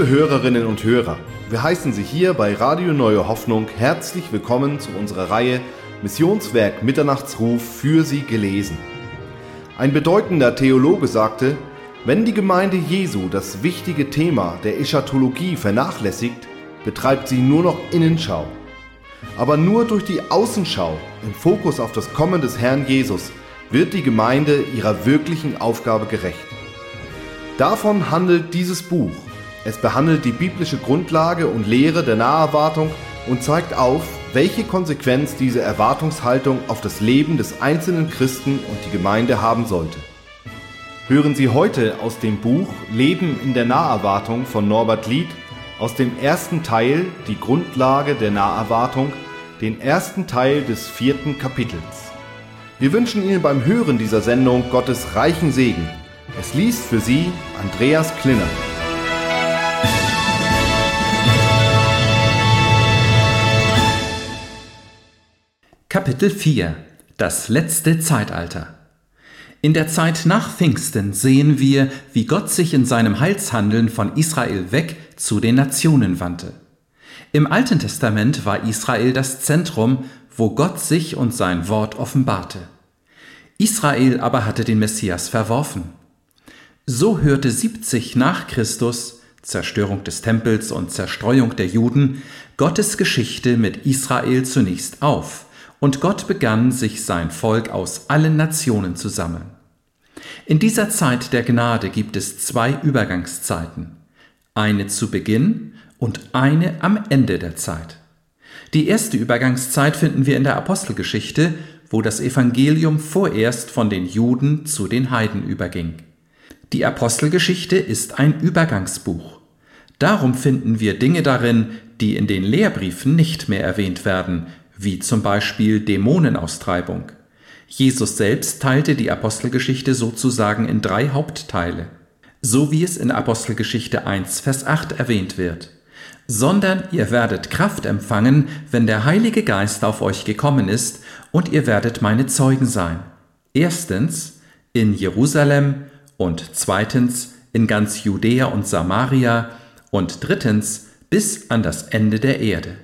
Liebe Hörerinnen und Hörer, wir heißen Sie hier bei Radio Neue Hoffnung herzlich willkommen zu unserer Reihe Missionswerk Mitternachtsruf für Sie gelesen. Ein bedeutender Theologe sagte, wenn die Gemeinde Jesu das wichtige Thema der Eschatologie vernachlässigt, betreibt sie nur noch Innenschau. Aber nur durch die Außenschau im Fokus auf das Kommen des Herrn Jesus wird die Gemeinde ihrer wirklichen Aufgabe gerecht. Davon handelt dieses Buch. Es behandelt die biblische Grundlage und Lehre der Naherwartung und zeigt auf, welche Konsequenz diese Erwartungshaltung auf das Leben des einzelnen Christen und die Gemeinde haben sollte. Hören Sie heute aus dem Buch Leben in der Naherwartung von Norbert Lied aus dem ersten Teil Die Grundlage der Naherwartung, den ersten Teil des 4. Kapitels. Wir wünschen Ihnen beim Hören dieser Sendung Gottes reichen Segen. Es liest für Sie Andreas Klinner. Kapitel 4 – Das letzte Zeitalter. In der Zeit nach Pfingsten sehen wir, wie Gott sich in seinem Heilshandeln von Israel weg zu den Nationen wandte. Im Alten Testament war Israel das Zentrum, wo Gott sich und sein Wort offenbarte. Israel aber hatte den Messias verworfen. So hörte 70 nach Christus, Zerstörung des Tempels und Zerstreuung der Juden, Gottes Geschichte mit Israel zunächst auf. Und Gott begann, sich sein Volk aus allen Nationen zu sammeln. In dieser Zeit der Gnade gibt es 2 Übergangszeiten, eine zu Beginn und eine am Ende der Zeit. Die erste Übergangszeit finden wir in der Apostelgeschichte, wo das Evangelium vorerst von den Juden zu den Heiden überging. Die Apostelgeschichte ist ein Übergangsbuch. Darum finden wir Dinge darin, die in den Lehrbriefen nicht mehr erwähnt werden, wie zum Beispiel Dämonenaustreibung. Jesus selbst teilte die Apostelgeschichte sozusagen in 3 Hauptteile, so wie es in Apostelgeschichte 1, Vers 8 erwähnt wird. Sondern ihr werdet Kraft empfangen, wenn der Heilige Geist auf euch gekommen ist, und ihr werdet meine Zeugen sein. Erstens in Jerusalem und zweitens in ganz Judäa und Samaria und drittens bis an das Ende der Erde.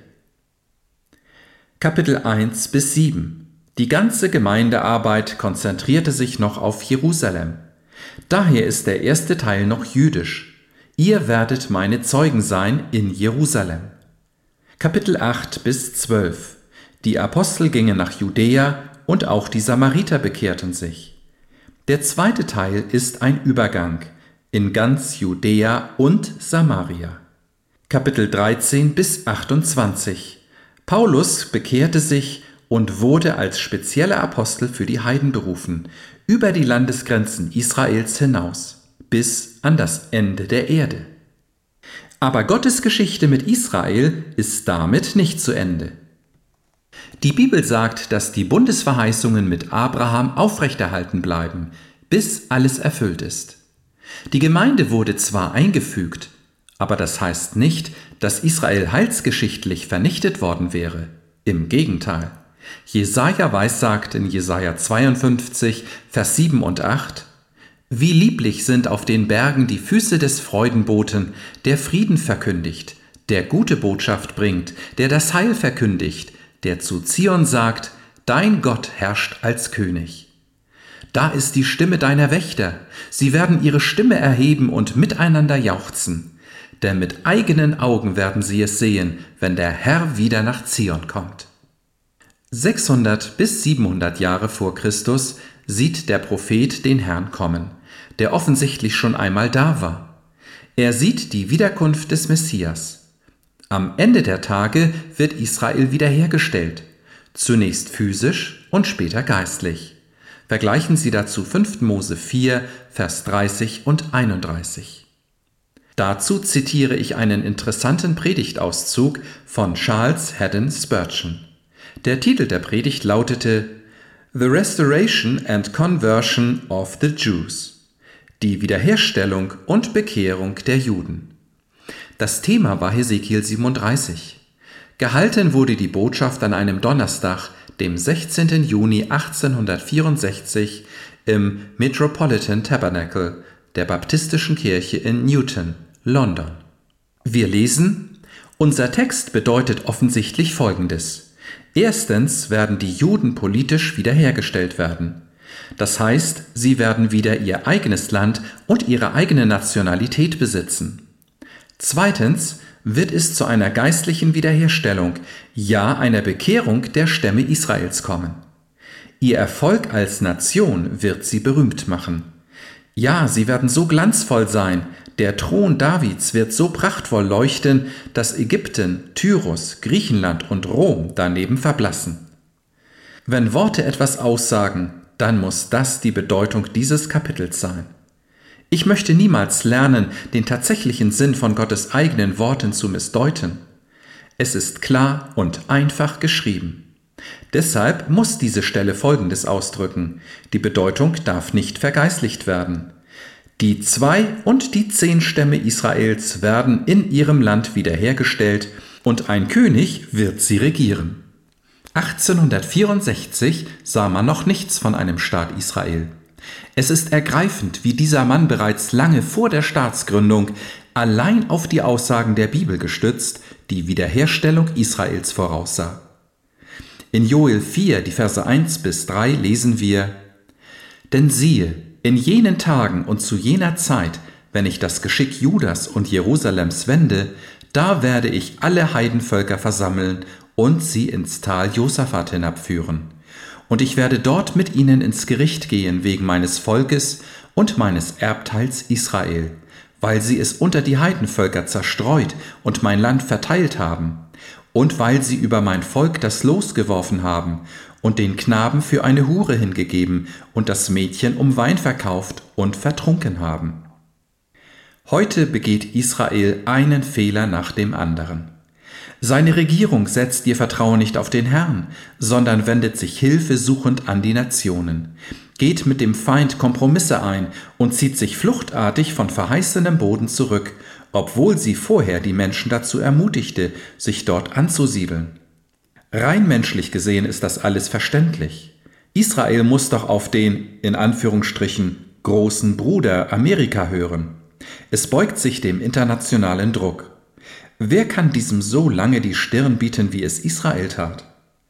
Kapitel 1 bis 7. Die ganze Gemeindearbeit konzentrierte sich noch auf Jerusalem. Daher ist der erste Teil noch jüdisch. Ihr werdet meine Zeugen sein in Jerusalem. Kapitel 8 bis 12. Die Apostel gingen nach Judäa und auch die Samariter bekehrten sich. Der zweite Teil ist ein Übergang in ganz Judäa und Samaria. Kapitel 13 bis 28. Paulus bekehrte sich und wurde als spezieller Apostel für die Heiden berufen, über die Landesgrenzen Israels hinaus, bis an das Ende der Erde. Aber Gottes Geschichte mit Israel ist damit nicht zu Ende. Die Bibel sagt, dass die Bundesverheißungen mit Abraham aufrechterhalten bleiben, bis alles erfüllt ist. Die Gemeinde wurde zwar eingefügt, aber das heißt nicht, dass Israel heilsgeschichtlich vernichtet worden wäre. Im Gegenteil. Jesaja weissagt in Jesaja 52, Vers 7 und 8: Wie lieblich sind auf den Bergen die Füße des Freudenboten, der Frieden verkündigt, der gute Botschaft bringt, der das Heil verkündigt, der zu Zion sagt: Dein Gott herrscht als König. Da ist die Stimme deiner Wächter, sie werden ihre Stimme erheben und miteinander jauchzen. Denn mit eigenen Augen werden sie es sehen, wenn der Herr wieder nach Zion kommt. 600 bis 700 Jahre vor Christus sieht der Prophet den Herrn kommen, der offensichtlich schon einmal da war. Er sieht die Wiederkunft des Messias. Am Ende der Tage wird Israel wiederhergestellt, zunächst physisch und später geistlich. Vergleichen Sie dazu 5. Mose 4, Vers 30 und 31. Dazu zitiere ich einen interessanten Predigtauszug von Charles Haddon Spurgeon. Der Titel der Predigt lautete The Restoration and Conversion of the Jews. Die Wiederherstellung und Bekehrung der Juden. Das Thema war Hesekiel 37. Gehalten wurde die Botschaft an einem Donnerstag, dem 16. Juni 1864 im Metropolitan Tabernacle der Baptistischen Kirche in Newton, London. Wir lesen: Unser Text bedeutet offensichtlich Folgendes. Erstens werden die Juden politisch wiederhergestellt werden. Das heißt, sie werden wieder ihr eigenes Land und ihre eigene Nationalität besitzen. Zweitens wird es zu einer geistlichen Wiederherstellung, ja einer Bekehrung der Stämme Israels kommen. Ihr Erfolg als Nation wird sie berühmt machen. Ja, sie werden so glanzvoll sein, der Thron Davids wird so prachtvoll leuchten, dass Ägypten, Tyrus, Griechenland und Rom daneben verblassen. Wenn Worte etwas aussagen, dann muss das die Bedeutung dieses Kapitels sein. Ich möchte niemals lernen, den tatsächlichen Sinn von Gottes eigenen Worten zu missdeuten. Es ist klar und einfach geschrieben. Deshalb muss diese Stelle Folgendes ausdrücken: Die Bedeutung darf nicht vergeistlicht werden. Die 2 und die 10 Stämme Israels werden in ihrem Land wiederhergestellt und ein König wird sie regieren. 1864 sah man noch nichts von einem Staat Israel. Es ist ergreifend, wie dieser Mann bereits lange vor der Staatsgründung allein auf die Aussagen der Bibel gestützt die Wiederherstellung Israels voraussah. In Joel 4, die Verse 1-3 lesen wir: Denn siehe, in jenen Tagen und zu jener Zeit, wenn ich das Geschick Judas und Jerusalems wende, da werde ich alle Heidenvölker versammeln und sie ins Tal Josaphat hinabführen. Und ich werde dort mit ihnen ins Gericht gehen wegen meines Volkes und meines Erbteils Israel, weil sie es unter die Heidenvölker zerstreut und mein Land verteilt haben, und weil sie über mein Volk das Los geworfen haben und den Knaben für eine Hure hingegeben und das Mädchen um Wein verkauft und vertrunken haben. Heute begeht Israel einen Fehler nach dem anderen. Seine Regierung setzt ihr Vertrauen nicht auf den Herrn, sondern wendet sich hilfesuchend an die Nationen, geht mit dem Feind Kompromisse ein und zieht sich fluchtartig von verheißenem Boden zurück, obwohl sie vorher die Menschen dazu ermutigte, sich dort anzusiedeln. Rein menschlich gesehen ist das alles verständlich. Israel muss doch auf den, in Anführungsstrichen, großen Bruder Amerika hören. Es beugt sich dem internationalen Druck. Wer kann diesem so lange die Stirn bieten, wie es Israel tat?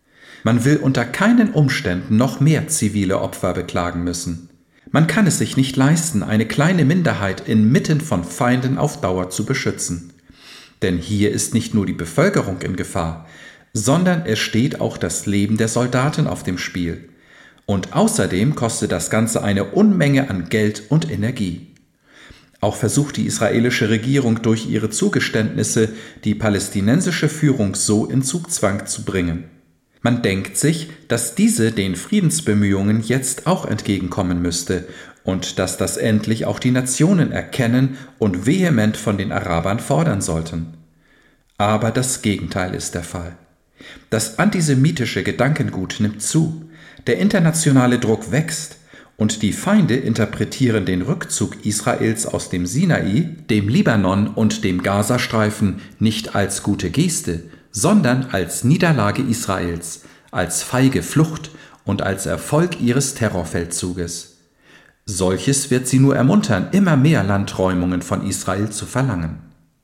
Man will unter keinen Umständen noch mehr zivile Opfer beklagen müssen. Man kann es sich nicht leisten, eine kleine Minderheit inmitten von Feinden auf Dauer zu beschützen. Denn hier ist nicht nur die Bevölkerung in Gefahr, sondern es steht auch das Leben der Soldaten auf dem Spiel. Und außerdem kostet das Ganze eine Unmenge an Geld und Energie. Auch versucht die israelische Regierung durch ihre Zugeständnisse, die palästinensische Führung so in Zugzwang zu bringen. Man denkt sich, dass diese den Friedensbemühungen jetzt auch entgegenkommen müsste und dass das endlich auch die Nationen erkennen und vehement von den Arabern fordern sollten. Aber das Gegenteil ist der Fall. Das antisemitische Gedankengut nimmt zu, der internationale Druck wächst, und die Feinde interpretieren den Rückzug Israels aus dem Sinai, dem Libanon und dem Gazastreifen nicht als gute Geste, sondern als Niederlage Israels, als feige Flucht und als Erfolg ihres Terrorfeldzuges. Solches wird sie nur ermuntern, immer mehr Landräumungen von Israel zu verlangen.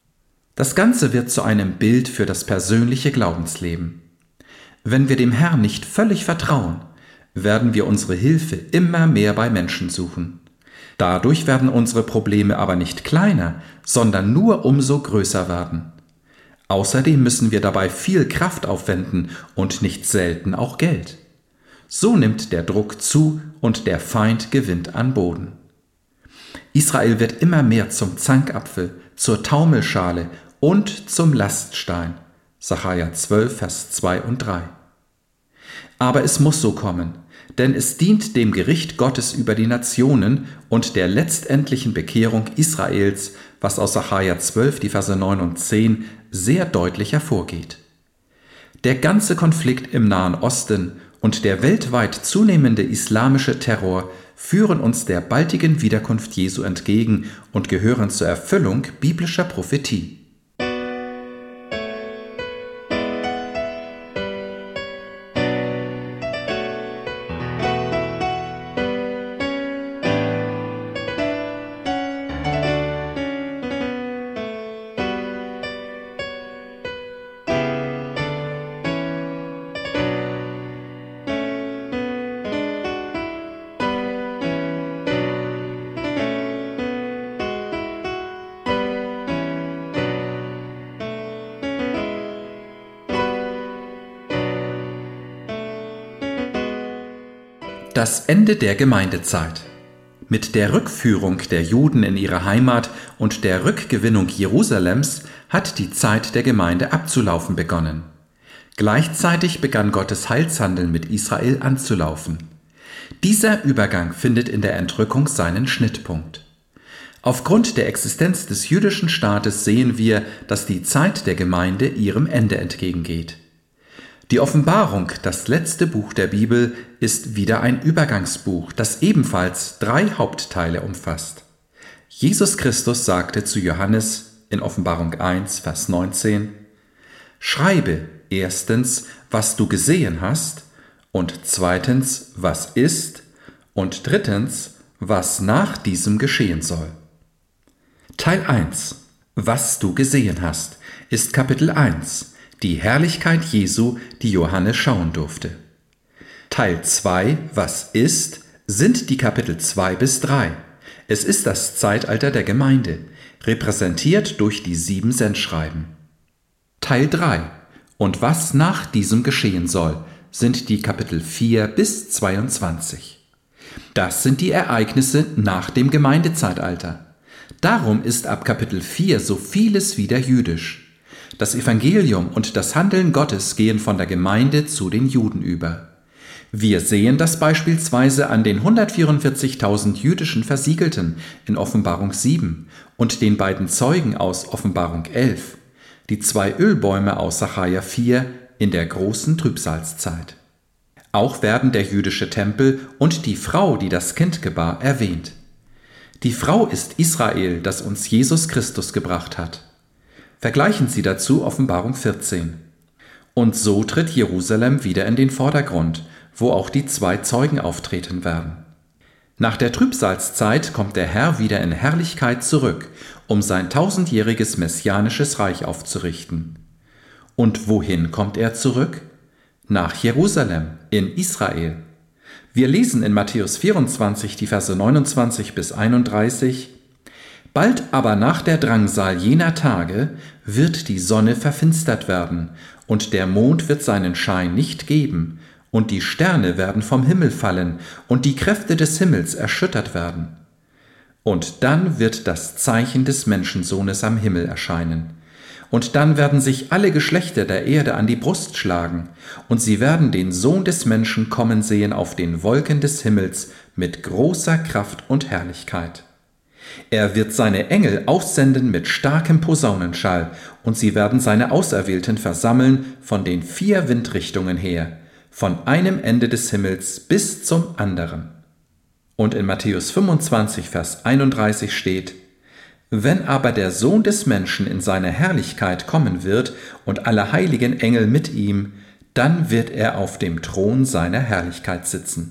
Das Ganze wird zu einem Bild für das persönliche Glaubensleben. Wenn wir dem Herrn nicht völlig vertrauen, werden wir unsere Hilfe immer mehr bei Menschen suchen. Dadurch werden unsere Probleme aber nicht kleiner, sondern nur umso größer werden. Außerdem müssen wir dabei viel Kraft aufwenden und nicht selten auch Geld. So nimmt der Druck zu und der Feind gewinnt an Boden. Israel wird immer mehr zum Zankapfel, zur Taumelschale und zum Laststein. Sacharja 12, Vers 2 und 3. Aber es muss so kommen, denn es dient dem Gericht Gottes über die Nationen und der letztendlichen Bekehrung Israels, was aus Sacharja 12, die Verse 9 und 10 sehr deutlich hervorgeht. Der ganze Konflikt im Nahen Osten und der weltweit zunehmende islamische Terror führen uns der baldigen Wiederkunft Jesu entgegen und gehören zur Erfüllung biblischer Prophetie. Das Ende der Gemeindezeit. Mit der Rückführung der Juden in ihre Heimat und der Rückgewinnung Jerusalems hat die Zeit der Gemeinde abzulaufen begonnen. Gleichzeitig begann Gottes Heilshandeln mit Israel anzulaufen. Dieser Übergang findet in der Entrückung seinen Schnittpunkt. Aufgrund der Existenz des jüdischen Staates sehen wir, dass die Zeit der Gemeinde ihrem Ende entgegengeht. Die Offenbarung, das letzte Buch der Bibel, ist wieder ein Übergangsbuch, das ebenfalls 3 Hauptteile umfasst. Jesus Christus sagte zu Johannes in Offenbarung 1, Vers 19: Schreibe erstens, was du gesehen hast, und zweitens, was ist, und drittens, was nach diesem geschehen soll. Teil 1: Was du gesehen hast, ist Kapitel 1, die Herrlichkeit Jesu, die Johannes schauen durfte. Teil 2, was ist, sind die Kapitel 2 bis 3. Es ist das Zeitalter der Gemeinde, repräsentiert durch die 7 Sendschreiben. Teil 3, und was nach diesem geschehen soll, sind die Kapitel 4 bis 22. Das sind die Ereignisse nach dem Gemeindezeitalter. Darum ist ab Kapitel 4 so vieles wieder jüdisch. Das Evangelium und das Handeln Gottes gehen von der Gemeinde zu den Juden über. Wir sehen das beispielsweise an den 144.000 jüdischen Versiegelten in Offenbarung 7 und den beiden Zeugen aus Offenbarung 11, die 2 Ölbäume aus Sacharja 4 in der großen Trübsalzeit. Auch werden der jüdische Tempel und die Frau, die das Kind gebar, erwähnt. Die Frau ist Israel, das uns Jesus Christus gebracht hat. Vergleichen Sie dazu Offenbarung 14. Und so tritt Jerusalem wieder in den Vordergrund, wo auch die 2 Zeugen auftreten werden. Nach der Trübsalzeit kommt der Herr wieder in Herrlichkeit zurück, um sein 1000-jähriges messianisches Reich aufzurichten. Und wohin kommt er zurück? Nach Jerusalem, in Israel. Wir lesen in Matthäus 24 die Verse 29 bis 31: Bald aber nach der Drangsal jener Tage wird die Sonne verfinstert werden, und der Mond wird seinen Schein nicht geben, und die Sterne werden vom Himmel fallen, und die Kräfte des Himmels erschüttert werden. Und dann wird das Zeichen des Menschensohnes am Himmel erscheinen. Und dann werden sich alle Geschlechter der Erde an die Brust schlagen, und sie werden den Sohn des Menschen kommen sehen auf den Wolken des Himmels mit großer Kraft und Herrlichkeit. Er wird seine Engel aussenden mit starkem Posaunenschall, und sie werden seine Auserwählten versammeln von den 4 Windrichtungen her, von einem Ende des Himmels bis zum anderen. Und in Matthäus 25, Vers 31 steht: Wenn aber der Sohn des Menschen in seine Herrlichkeit kommen wird und alle heiligen Engel mit ihm, dann wird er auf dem Thron seiner Herrlichkeit sitzen.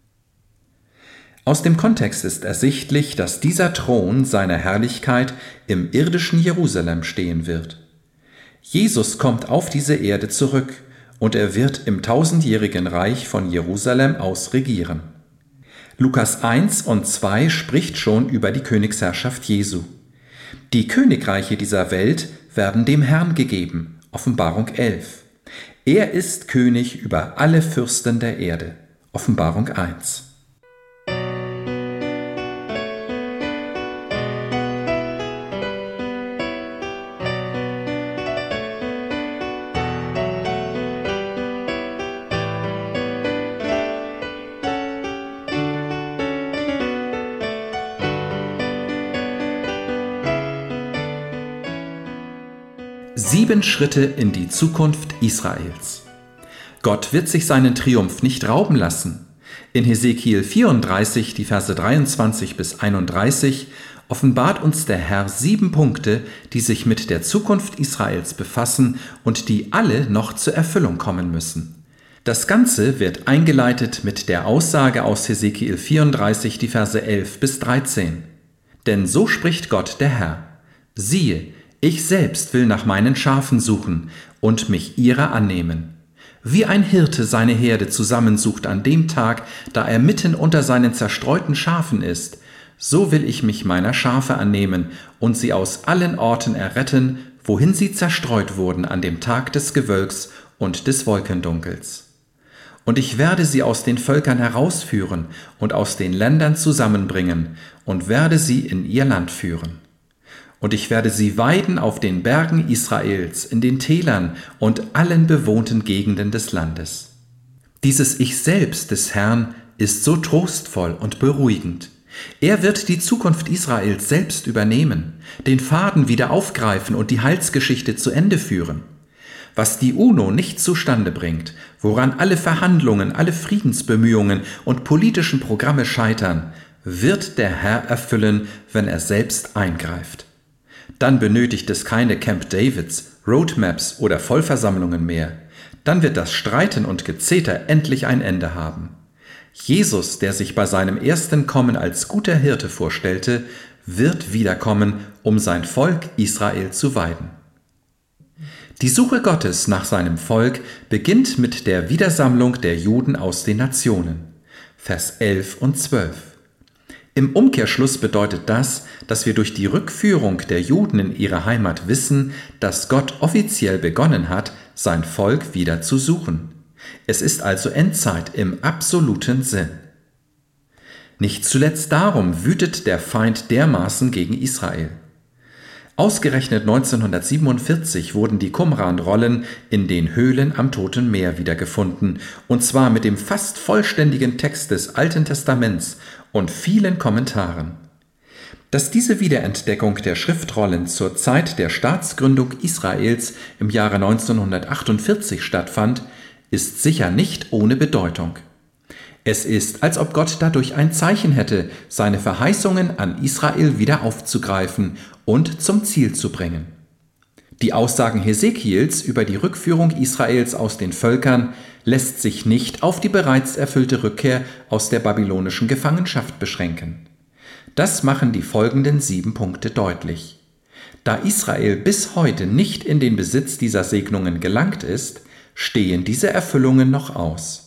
Aus dem Kontext ist ersichtlich, dass dieser Thron seiner Herrlichkeit im irdischen Jerusalem stehen wird. Jesus kommt auf diese Erde zurück und er wird im 1000-jährigen Reich von Jerusalem aus regieren. Lukas 1 und 2 spricht schon über die Königsherrschaft Jesu. Die Königreiche dieser Welt werden dem Herrn gegeben, Offenbarung 11. Er ist König über alle Fürsten der Erde, Offenbarung 1. Sieben Schritte in die Zukunft Israels. Gott wird sich seinen Triumph nicht rauben lassen. In Hesekiel 34, die Verse 23 bis 31, offenbart uns der Herr 7 Punkte, die sich mit der Zukunft Israels befassen und die alle noch zur Erfüllung kommen müssen. Das Ganze wird eingeleitet mit der Aussage aus Hesekiel 34, die Verse 11 bis 13. Denn so spricht Gott der Herr: Siehe, ich selbst will nach meinen Schafen suchen und mich ihrer annehmen. Wie ein Hirte seine Herde zusammensucht an dem Tag, da er mitten unter seinen zerstreuten Schafen ist, so will ich mich meiner Schafe annehmen und sie aus allen Orten erretten, wohin sie zerstreut wurden an dem Tag des Gewölks und des Wolkendunkels. Und ich werde sie aus den Völkern herausführen und aus den Ländern zusammenbringen und werde sie in ihr Land führen. Und ich werde sie weiden auf den Bergen Israels, in den Tälern und allen bewohnten Gegenden des Landes. Dieses Ich selbst des Herrn ist so trostvoll und beruhigend. Er wird die Zukunft Israels selbst übernehmen, den Faden wieder aufgreifen und die Heilsgeschichte zu Ende führen. Was die UNO nicht zustande bringt, woran alle Verhandlungen, alle Friedensbemühungen und politischen Programme scheitern, wird der Herr erfüllen, wenn er selbst eingreift. Dann benötigt es keine Camp Davids, Roadmaps oder Vollversammlungen mehr. Dann wird das Streiten und Gezeter endlich ein Ende haben. Jesus, der sich bei seinem ersten Kommen als guter Hirte vorstellte, wird wiederkommen, um sein Volk Israel zu weiden. Die Suche Gottes nach seinem Volk beginnt mit der Wiedersammlung der Juden aus den Nationen. Vers 11 und 12. Im Umkehrschluss bedeutet das, dass wir durch die Rückführung der Juden in ihre Heimat wissen, dass Gott offiziell begonnen hat, sein Volk wieder zu suchen. Es ist also Endzeit im absoluten Sinn. Nicht zuletzt darum wütet der Feind dermaßen gegen Israel. Ausgerechnet 1947 wurden die Qumran-Rollen in den Höhlen am Toten Meer wiedergefunden, und zwar mit dem fast vollständigen Text des Alten Testaments und vielen Kommentaren. Dass diese Wiederentdeckung der Schriftrollen zur Zeit der Staatsgründung Israels im Jahre 1948 stattfand, ist sicher nicht ohne Bedeutung. Es ist, als ob Gott dadurch ein Zeichen hätte, seine Verheißungen an Israel wieder aufzugreifen und zum Ziel zu bringen. Die Aussagen Hesekiels über die Rückführung Israels aus den Völkern lässt sich nicht auf die bereits erfüllte Rückkehr aus der babylonischen Gefangenschaft beschränken. Das machen die folgenden 7 Punkte deutlich. Da Israel bis heute nicht in den Besitz dieser Segnungen gelangt ist, stehen diese Erfüllungen noch aus.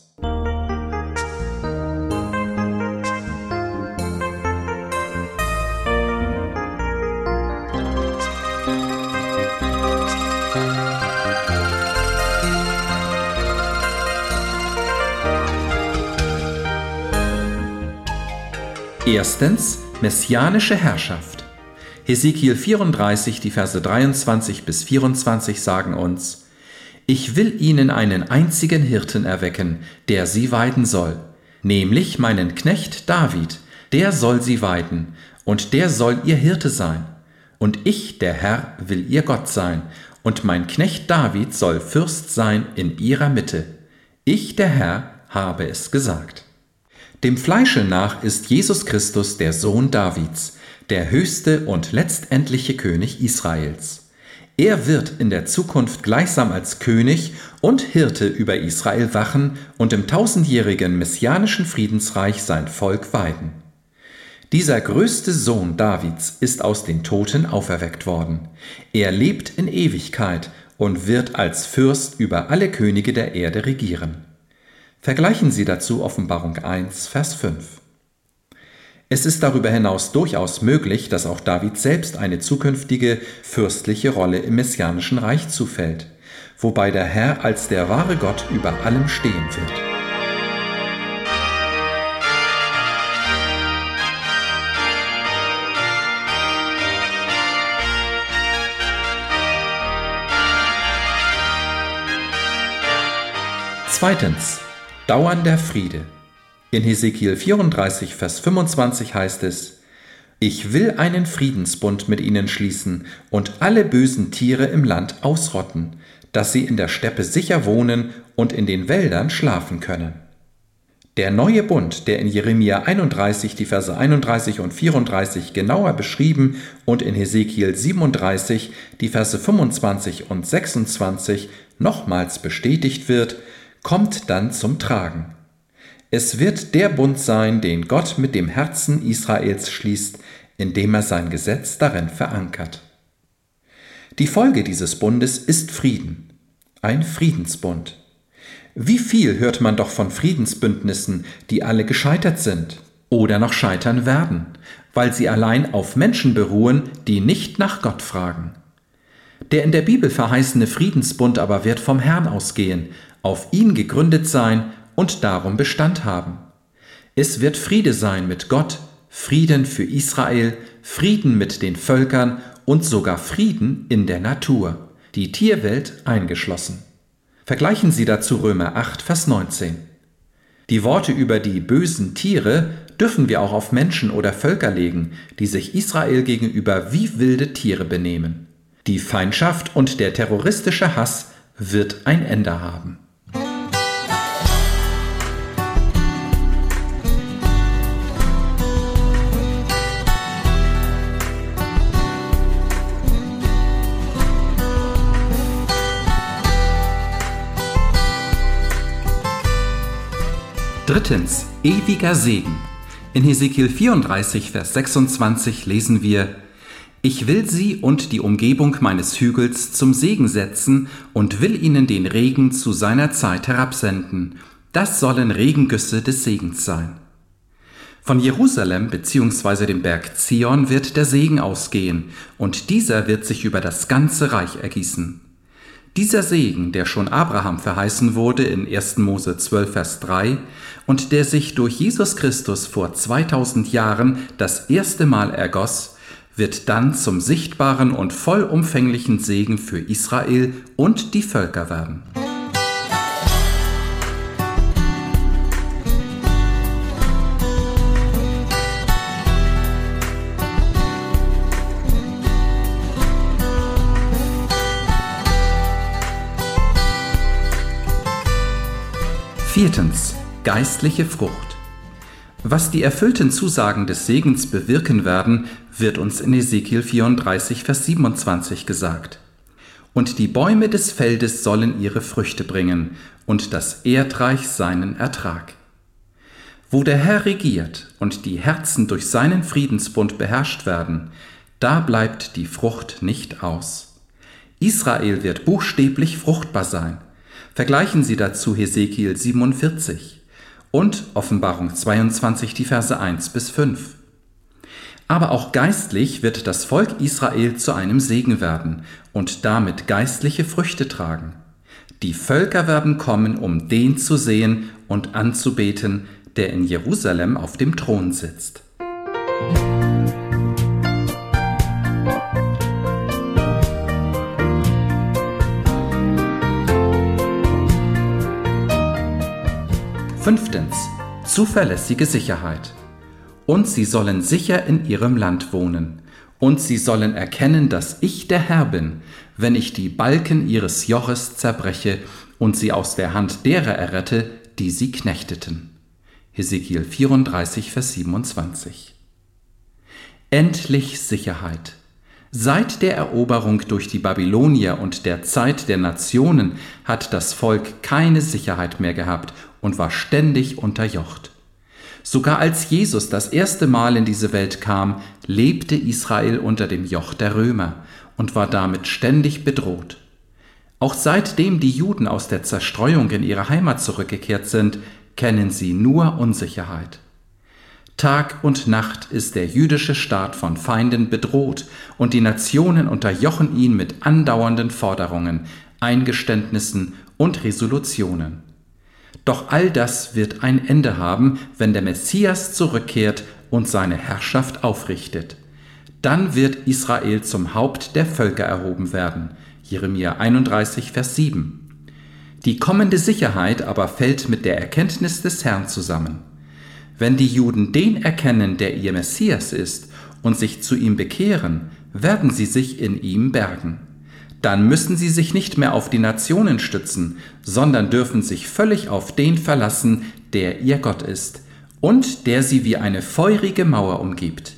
Erstens, messianische Herrschaft. Hesekiel 34, die Verse 23 bis 24 sagen uns: Ich will ihnen einen einzigen Hirten erwecken, der sie weiden soll, nämlich meinen Knecht David, der soll sie weiden, und der soll ihr Hirte sein. Und ich, der Herr, will ihr Gott sein, und mein Knecht David soll Fürst sein in ihrer Mitte. Ich, der Herr, habe es gesagt. Dem Fleische nach ist Jesus Christus der Sohn Davids, der höchste und letztendliche König Israels. Er wird in der Zukunft gleichsam als König und Hirte über Israel wachen und im tausendjährigen messianischen Friedensreich sein Volk weiden. Dieser größte Sohn Davids ist aus den Toten auferweckt worden. Er lebt in Ewigkeit und wird als Fürst über alle Könige der Erde regieren. Vergleichen Sie dazu Offenbarung 1, Vers 5. Es ist darüber hinaus durchaus möglich, dass auch David selbst eine zukünftige fürstliche Rolle im messianischen Reich zufällt, wobei der Herr als der wahre Gott über allem stehen wird. Zweitens, dauernder Friede. In Hesekiel 34, Vers 25 heißt es: Ich will einen Friedensbund mit ihnen schließen und alle bösen Tiere im Land ausrotten, dass sie in der Steppe sicher wohnen und in den Wäldern schlafen können. Der neue Bund, der in Jeremia 31, die Verse 31 und 34 genauer beschrieben und in Hesekiel 37, die Verse 25 und 26 nochmals bestätigt wird, kommt dann zum Tragen. Es wird der Bund sein, den Gott mit dem Herzen Israels schließt, indem er sein Gesetz darin verankert. Die Folge dieses Bundes ist Frieden, ein Friedensbund. Wie viel hört man doch von Friedensbündnissen, die alle gescheitert sind oder noch scheitern werden, weil sie allein auf Menschen beruhen, die nicht nach Gott fragen. Der in der Bibel verheißene Friedensbund aber wird vom Herrn ausgehen, auf ihn gegründet sein und darum Bestand haben. Es wird Friede sein mit Gott, Frieden für Israel, Frieden mit den Völkern und sogar Frieden in der Natur, die Tierwelt eingeschlossen. Vergleichen Sie dazu Römer 8, Vers 19. Die Worte über die bösen Tiere dürfen wir auch auf Menschen oder Völker legen, die sich Israel gegenüber wie wilde Tiere benehmen. Die Feindschaft und der terroristische Hass wird ein Ende haben. Drittens, ewiger Segen. In Hesekiel 34, Vers 26 lesen wir: Ich will sie und die Umgebung meines Hügels zum Segen setzen und will ihnen den Regen zu seiner Zeit herabsenden. Das sollen Regengüsse des Segens sein. Von Jerusalem bzw. dem Berg Zion wird der Segen ausgehen, und dieser wird sich über das ganze Reich ergießen. Dieser Segen, der schon Abraham verheißen wurde in 1. Mose 12, Vers 3 und der sich durch Jesus Christus vor 2000 Jahren das erste Mal ergoss, wird dann zum sichtbaren und vollumfänglichen Segen für Israel und die Völker werden. Viertens, geistliche Frucht. Was die erfüllten Zusagen des Segens bewirken werden, wird uns in Hesekiel 34, Vers 27 gesagt. Und die Bäume des Feldes sollen ihre Früchte bringen, und das Erdreich seinen Ertrag. Wo der Herr regiert und die Herzen durch seinen Friedensbund beherrscht werden, da bleibt die Frucht nicht aus. Israel wird buchstäblich fruchtbar sein. Vergleichen Sie dazu Hesekiel 47 und Offenbarung 22, die Verse 1 bis 5. Aber auch geistlich wird das Volk Israel zu einem Segen werden und damit geistliche Früchte tragen. Die Völker werden kommen, um den zu sehen und anzubeten, der in Jerusalem auf dem Thron sitzt. Fünftens, zuverlässige Sicherheit. Und sie sollen sicher in ihrem Land wohnen. Und sie sollen erkennen, dass ich der Herr bin, wenn ich die Balken ihres Joches zerbreche und sie aus der Hand derer errette, die sie knechteten. Hesekiel 34, Vers 27. Endlich Sicherheit. Seit der Eroberung durch die Babylonier und der Zeit der Nationen hat das Volk keine Sicherheit mehr gehabt und war ständig unterjocht. Sogar als Jesus das erste Mal in diese Welt kam, lebte Israel unter dem Joch der Römer und war damit ständig bedroht. Auch seitdem die Juden aus der Zerstreuung in ihre Heimat zurückgekehrt sind, kennen sie nur Unsicherheit. Tag und Nacht ist der jüdische Staat von Feinden bedroht und die Nationen unterjochen ihn mit andauernden Forderungen, Eingeständnissen und Resolutionen. Doch all das wird ein Ende haben, wenn der Messias zurückkehrt und seine Herrschaft aufrichtet. Dann wird Israel zum Haupt der Völker erhoben werden. Jeremia 31, Vers 7. Die kommende Sicherheit aber fällt mit der Erkenntnis des Herrn zusammen. Wenn die Juden den erkennen, der ihr Messias ist, und sich zu ihm bekehren, werden sie sich in ihm bergen. Dann müssen sie sich nicht mehr auf die Nationen stützen, sondern dürfen sich völlig auf den verlassen, der ihr Gott ist und der sie wie eine feurige Mauer umgibt.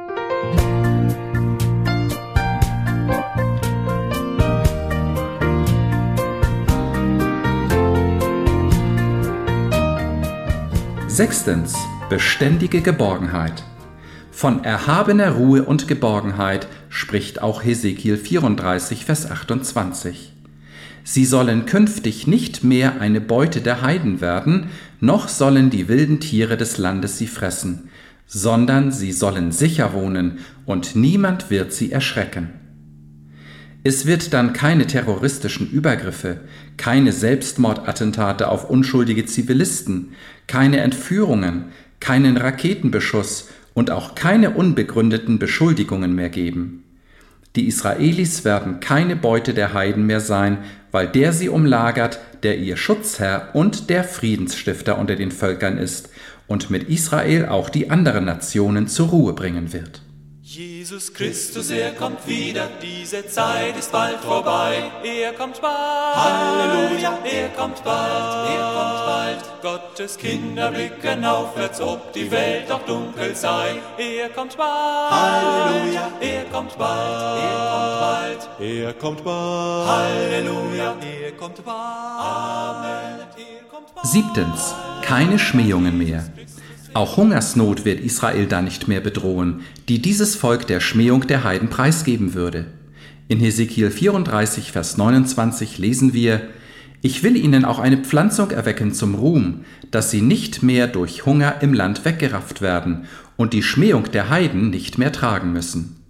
Sechstens, beständige Geborgenheit. Von erhabener Ruhe und Geborgenheit spricht auch Hesekiel 34, Vers 28. Sie sollen künftig nicht mehr eine Beute der Heiden werden, noch sollen die wilden Tiere des Landes sie fressen, sondern sie sollen sicher wohnen und niemand wird sie erschrecken. Es wird dann keine terroristischen Übergriffe, keine Selbstmordattentate auf unschuldige Zivilisten, keine Entführungen, keinen Raketenbeschuss und auch keine unbegründeten Beschuldigungen mehr geben. Die Israelis werden keine Beute der Heiden mehr sein, weil der sie umlagert, der ihr Schutzherr und der Friedensstifter unter den Völkern ist und mit Israel auch die anderen Nationen zur Ruhe bringen wird. Jesus Christus, er kommt wieder, diese Zeit ist bald vorbei. Er kommt bald, Halleluja, er kommt bald, er kommt bald. Gottes Kinder blicken aufwärts, ob die Welt auch dunkel sei. Er kommt bald, Halleluja, er kommt bald, er kommt bald. Er kommt bald, Halleluja, er kommt bald, Amen. Er kommt bald. 7. Keine Schmähungen mehr. Auch Hungersnot wird Israel dann nicht mehr bedrohen, die dieses Volk der Schmähung der Heiden preisgeben würde. In Hesekiel 34, Vers 29 lesen wir: Ich will ihnen auch eine Pflanzung erwecken zum Ruhm, dass sie nicht mehr durch Hunger im Land weggerafft werden und die Schmähung der Heiden nicht mehr tragen müssen.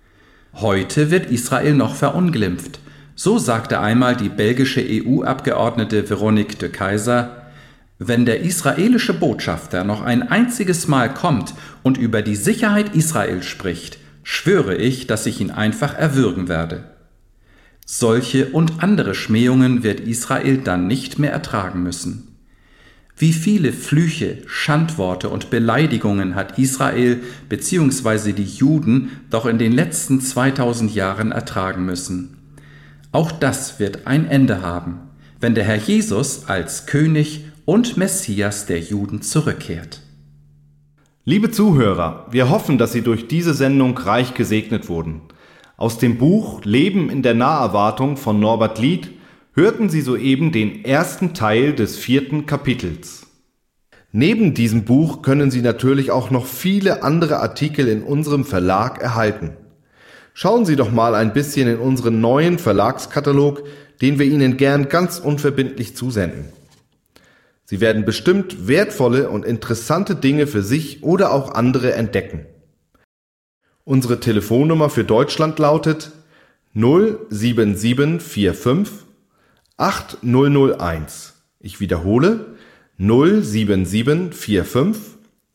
Heute wird Israel noch verunglimpft. So sagte einmal die belgische EU-Abgeordnete Veronique de Keyser: Wenn der israelische Botschafter noch ein einziges Mal kommt und über die Sicherheit Israels spricht, schwöre ich, dass ich ihn einfach erwürgen werde. Solche und andere Schmähungen wird Israel dann nicht mehr ertragen müssen. Wie viele Flüche, Schandworte und Beleidigungen hat Israel bzw. die Juden doch in den letzten 2000 Jahren ertragen müssen. Auch das wird ein Ende haben, wenn der Herr Jesus als König und Messias der Juden zurückkehrt. Liebe Zuhörer, wir hoffen, dass Sie durch diese Sendung reich gesegnet wurden. Aus dem Buch Leben in der Naherwartung von Norbert Lied hörten Sie soeben den ersten Teil des 4. Kapitels. Neben diesem Buch können Sie natürlich auch noch viele andere Artikel in unserem Verlag erhalten. Schauen Sie doch mal ein bisschen in unseren neuen Verlagskatalog, den wir Ihnen gern ganz unverbindlich zusenden. Sie werden bestimmt wertvolle und interessante Dinge für sich oder auch andere entdecken. Unsere Telefonnummer für Deutschland lautet 07745 8001. Ich wiederhole 07745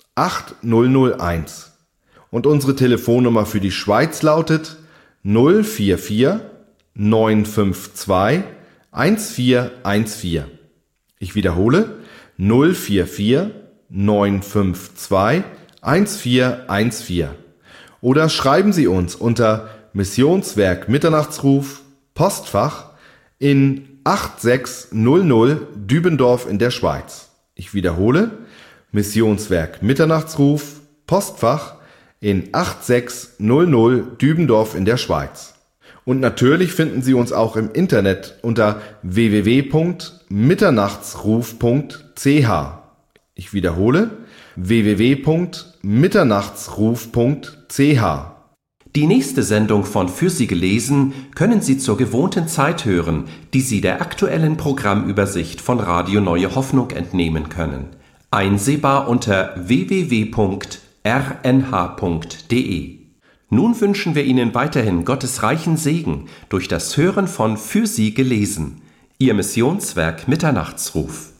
8001. Und unsere Telefonnummer für die Schweiz lautet 044 952 1414. Ich wiederhole 044 952 1414. Oder schreiben Sie uns unter Missionswerk Mitternachtsruf, Postfach in 8600 Dübendorf in der Schweiz. Ich wiederhole Missionswerk Mitternachtsruf, Postfach in 8600 Dübendorf in der Schweiz. Und natürlich finden Sie uns auch im Internet unter www.mitternachtsruf.ch. Ich wiederhole www.mitternachtsruf.ch. Die nächste Sendung von Für Sie gelesen können Sie zur gewohnten Zeit hören, die Sie der aktuellen Programmübersicht von Radio Neue Hoffnung entnehmen können. Einsehbar unter www.rnh.de. Nun wünschen wir Ihnen weiterhin Gottes reichen Segen durch das Hören von Für Sie gelesen. Ihr Missionswerk Mitternachtsruf.